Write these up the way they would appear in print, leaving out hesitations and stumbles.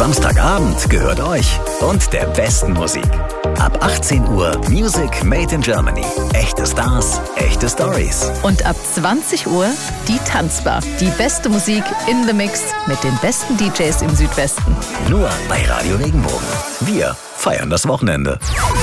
Samstagabend gehört euch und der besten Musik. Ab 18 Uhr Music Made in Germany. Echte Stars, echte Stories. Und ab 20 Uhr die Tanzbar. Die beste Musik in the Mix mit den besten DJs im Südwesten. Nur bei Radio Regenbogen. Wir feiern das Wochenende.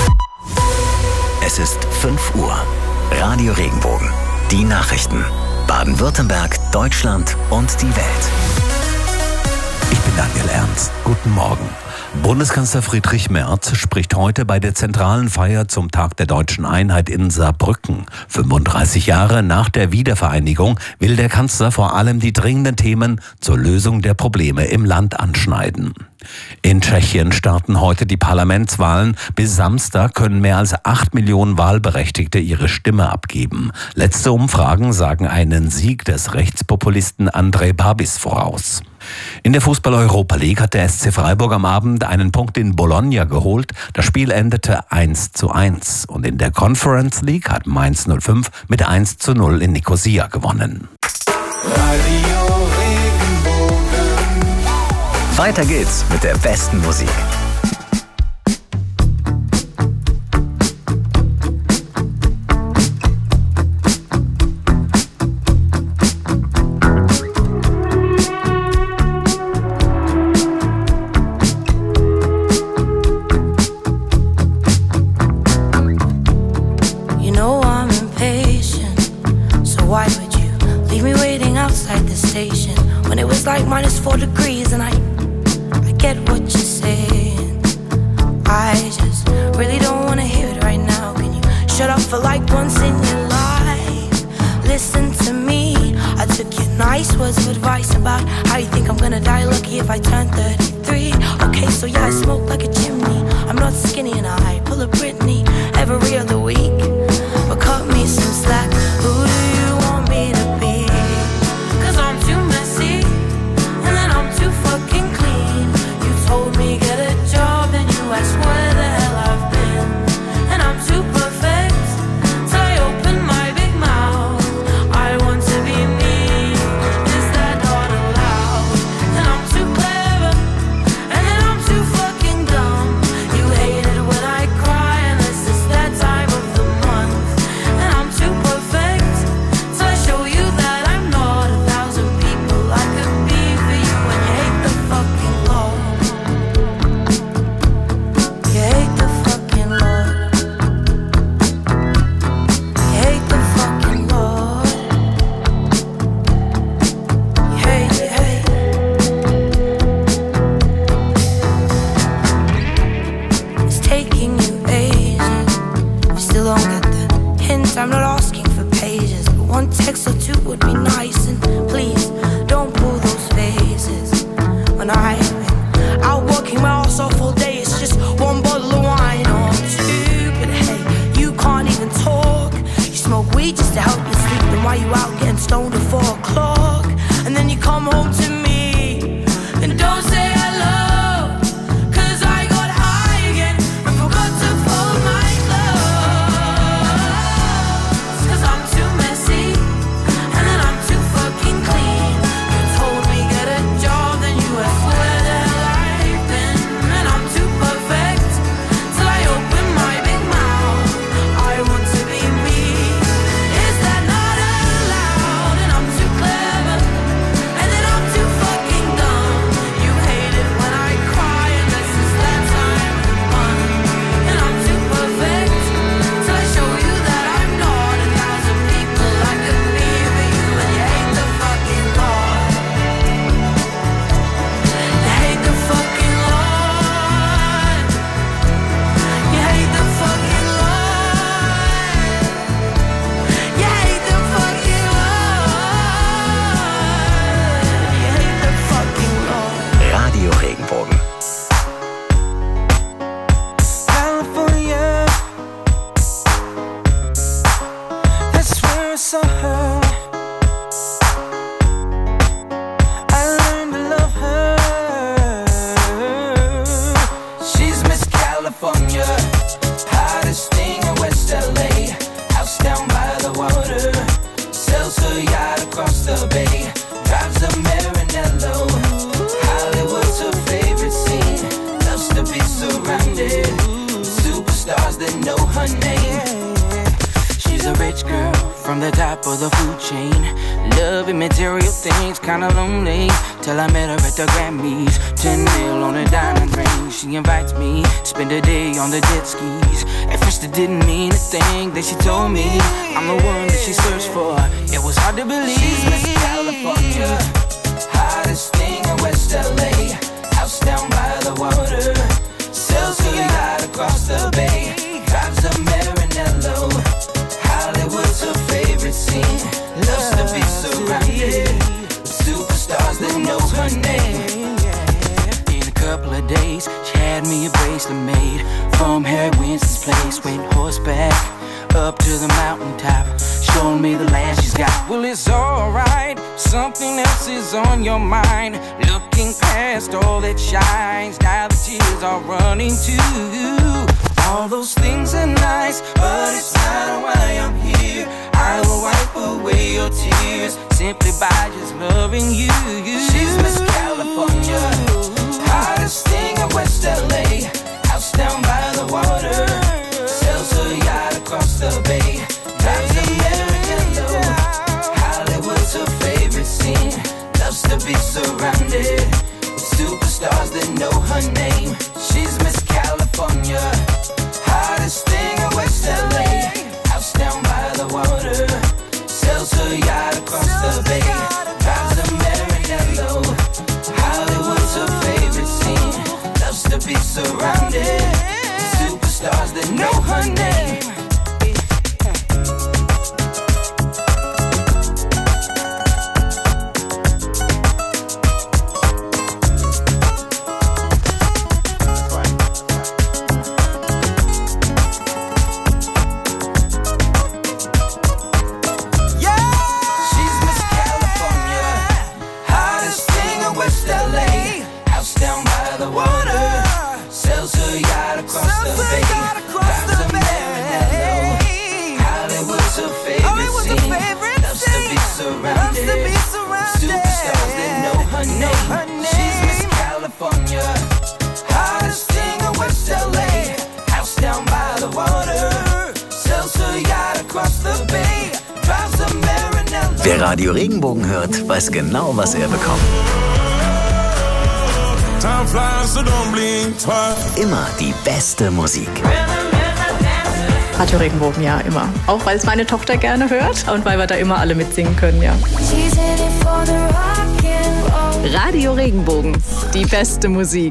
Es ist 5 Uhr. Radio Regenbogen. Die Nachrichten. Baden-Württemberg, Deutschland und die Welt. Ich bin Daniel Ernst. Guten Morgen. Bundeskanzler Friedrich Merz spricht heute bei der zentralen Feier zum Tag der Deutschen Einheit in Saarbrücken. 35 Jahre nach der Wiedervereinigung will der Kanzler vor allem die dringenden Themen zur Lösung der Probleme im Land anschneiden. In Tschechien starten heute die Parlamentswahlen. Bis Samstag können mehr als 8 Millionen Wahlberechtigte ihre Stimme abgeben. Letzte Umfragen sagen einen Sieg des Rechtspopulisten Andrej Babis voraus. In der Fußball-Europa League hat der SC Freiburg am Abend einen Punkt in Bologna geholt. Das Spiel endete 1:1. Und in der Conference League hat Mainz 05 mit 1:0 in Nicosia gewonnen. Weiter geht's mit der besten Musik. You know I'm impatient, so why would you leave me waiting outside the station when it was like -4 degrees and I get what you're saying. I just really don't wanna hear it right now. Can you shut up for like once in your life? Listen to me. I took your nice words of advice about how you think I'm gonna die lucky if I turn 33. Okay, so yeah, I smoke like a chimney. I'm not skinny and I pull a Britney every other week. But cut me some slack. Who do you want me to be? 'Cause I'm too messy and then I'm too fucking clean. Told me get a job and you ask where the hell I've been. And I'm too perfect till I open my big mouth. I want to be me, is that not allowed? And I'm too clever and then I'm too fucking dumb. You hate it when I cry unless it's that time of the month. And I'm too perfect till I show you that I'm not 1,000 people I could be for you. And you hate the fucking law. You hate the fucking Lord. You hate the fucking Lord. You hate. It's taking you ages. You still don't get the hint. I'm not asking for pages, but one text or two would be nice. And please don't pull those phases. When I've been out working my ass off all day, it's just one bottle of wine or two. But hey, you can't even talk. You smoke weed just to help you sleep. Then why you out getting stoned at 4 o'clock? And then you come home to me and don't say hello. 'Cause I got high again and forgot to fold my clothes. 'Cause I'm too messy and then I'm too fucking clean. from the top of the food chain. Loving material things, kinda lonely, till I met her at the Grammys. 10 mil on a diamond ring. She invites me, spend a day on the jet skis. At first it didn't mean a thing, then she told me I'm the one that she searched for. It was hard to believe. She's Miss California, hottest thing in West LA. House down by the water, sells her yacht across the bay. Drives a Maranello, Hollywood's her favorite scene. Loves to be surrounded with superstars that know her name. In a couple of days, she had me a bracelet made from Harry Winston's place. Went horseback up to the mountaintop, showing me the land she's got. Well, it's alright, something else is on your mind. Looking past all that shines, now the tears are running too. All those things are nice, but it's not why I'm here. I will wipe away your tears simply by just loving you. She's Miss California, hottest thing in West LA. House down by the water, sells her yacht across the bay. Drives a Maranello, Hollywood's her favorite scene. Loves to be surrounded with superstars that know her name. She's Miss California, hottest thing in West LA. House down by the water, sells her yacht across the bay. Drives a Maranello, Hollywood's her favorite scene. Loves to be surrounded with superstars that know her name. Wer Radio Regenbogen hört, weiß genau, was er bekommt. Immer die beste Musik. Radio Regenbogen, ja, immer. Auch weil es meine Tochter gerne hört und weil wir da immer alle mitsingen können, ja. Radio Regenbogen, die beste Musik.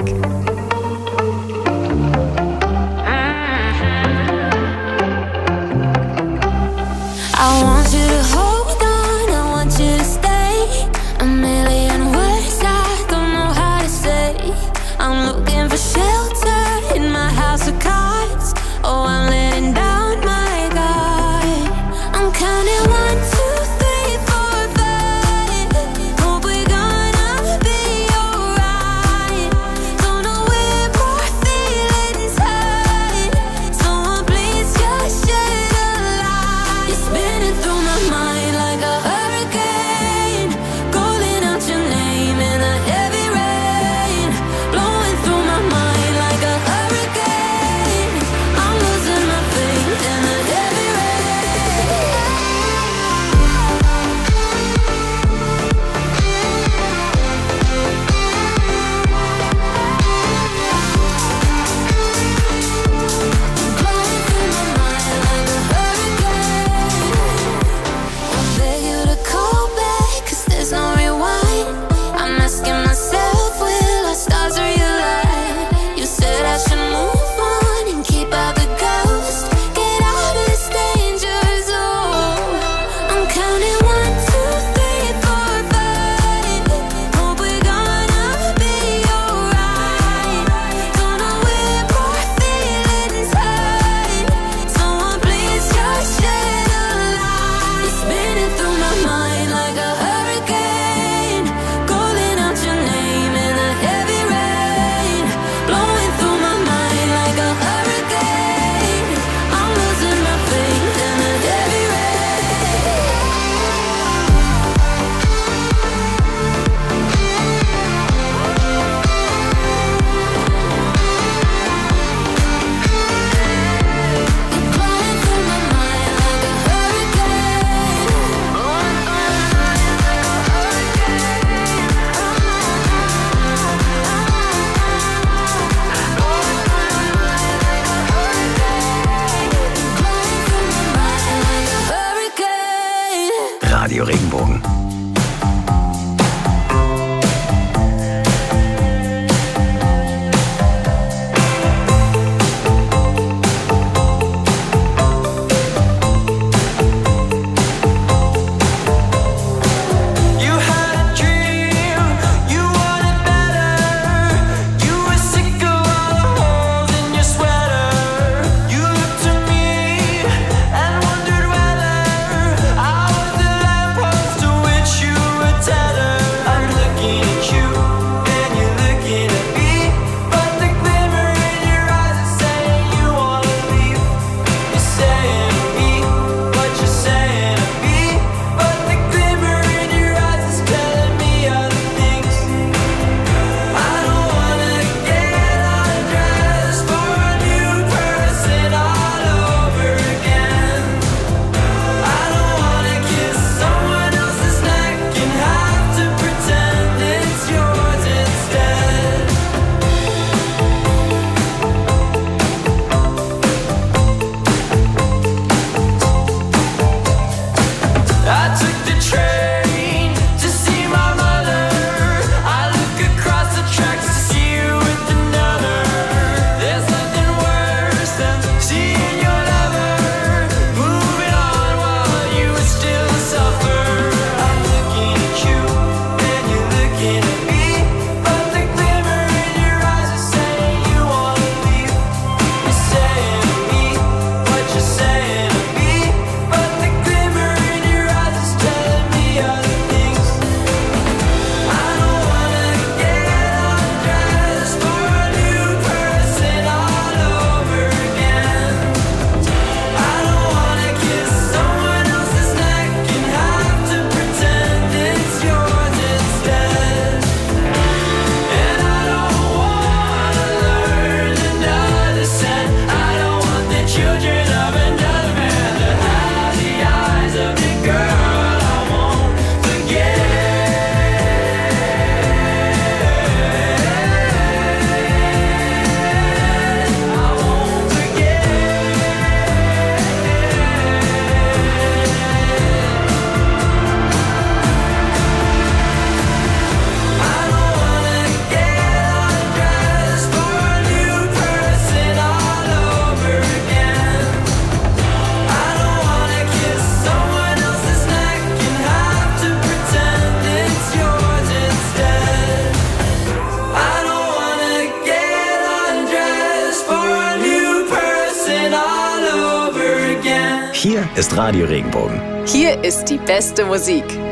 I want you to hold on, I want you to stay. A million words I don't know how to say. I'm looking for shelter in my house of cards. Oh, I'm letting down my guard. I'm counting 1, 2, 3, 4, 5. Hope we're gonna be alright. Don't know where more feelings hide. Someone please just shed a light. You're spinning through my Radio Regenbogen. Hier ist Radio Regenbogen. Hier ist die beste Musik.